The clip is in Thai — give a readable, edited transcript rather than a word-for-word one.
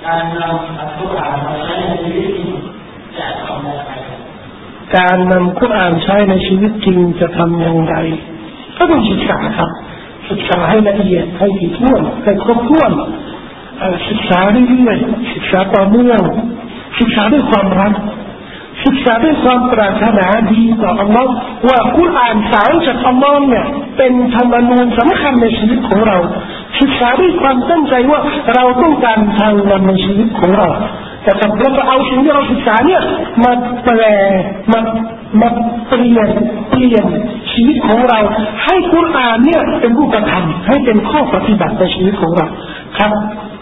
การนำอัลกุรอานมาใช้ในชีวิตจริงจะทำอย่างไรการนำกุรอานใช้ในชีวิตจริงจะทำอย่างไรก็ต้องศึกษาครับศึกษาให้ละเอียดให้ถี่ถ้วนให้ครบถ้วนศึกษาเรื่อยๆศึกษาต่อเนื่องศึกษาด้วยความรักศึกษาด้วยความปรารถนาดีต่ออัลลอฮ์ว่ากุรอานสารจากอัลลอฮ์เนี่ยเป็นธรรมนูญสำคัญในชีวิตของเราศึกษาด้วยความตั้งใจว่าเราต้องการทางนำในชีวิตของเราแต่ถ้าเราเอาสิ่งที่เราศึกษาเนี่ยมาแปลมาเปลี่ยนชีวิตของเราให้กุรอานเนี่ยเป็นรูปธรรมให้เป็นข้อปฏิบัติในชีวิตของเราครับ